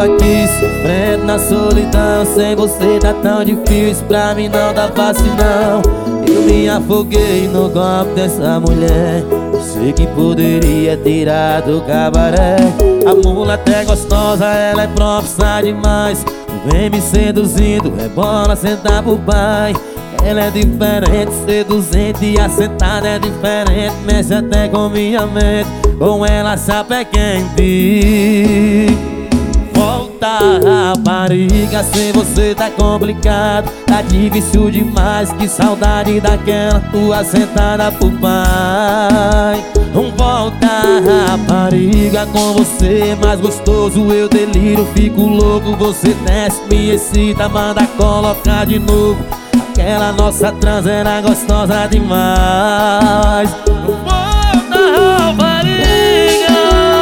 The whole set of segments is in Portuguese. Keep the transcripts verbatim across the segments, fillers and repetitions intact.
aqui sofrendo na solidão. Sem você tá tão difícil, pra mim não tá fácil não. Eu me afoguei no golpe dessa mulher. Eu sei que poderia tirar do cabaré. A mulata é gostosa, ela é profissa demais. Vem me seduzindo, é bola sentar pro pai. Ela é diferente, seduzente, e a sentada é diferente. Mexe até com minha mente, com ela sabe é quente. Volta, rapariga, sem você tá complicado. Tá difícil demais, que saudade daquela tua sentada pro pai. Volta, rapariga, com você é mais gostoso. Eu deliro, fico louco. Você desce, me excita, manda colocar de novo. Aquela nossa trans era gostosa demais. Volta, rapariga.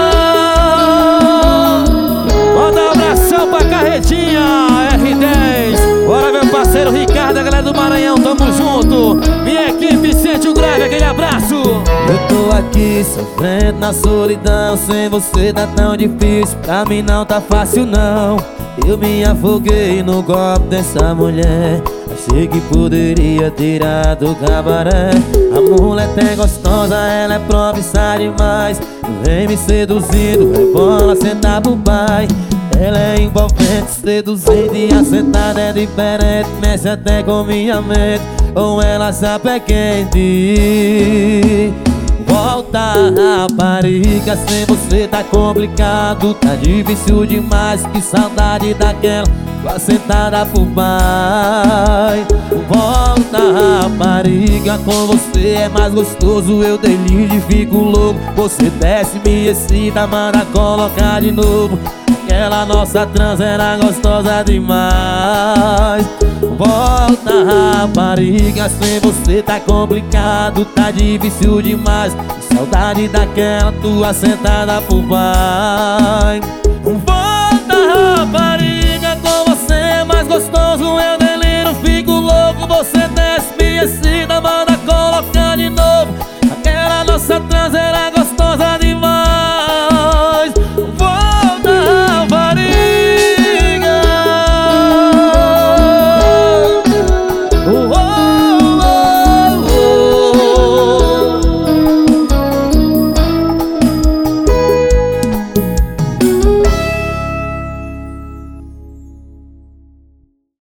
Manda um abração pra Carretinha R dez. Bora, meu parceiro Ricardo, a galera do Maranhão, tamo junto. Minha equipe sente o grave, aquele abraço. Eu tô aqui sofrendo na solidão. Sem você tá tão difícil, pra mim não tá fácil não. Eu me afoguei no golpe dessa mulher. Achei que poderia tirar do cabaré. A muleta é gostosa, ela é profissa demais. Vem me seduzindo, é bola sentar pro pai. Ela é envolvente, seduzente, e a sentada é diferente. Mexe até com minha mente, com ela sabe é quente. Volta, rapariga, sem você tá complicado. Tá difícil demais, que saudade daquela tua sentada pro pai. Volta, rapariga, com você é mais gostoso. Eu delírio e fico louco. Você desce, me excita, manda colocar de novo. Aquela nossa trans era gostosa demais. Volta, rapariga, sem você tá complicado. Tá difícil demais, saudade daquela tua sentada pro pai.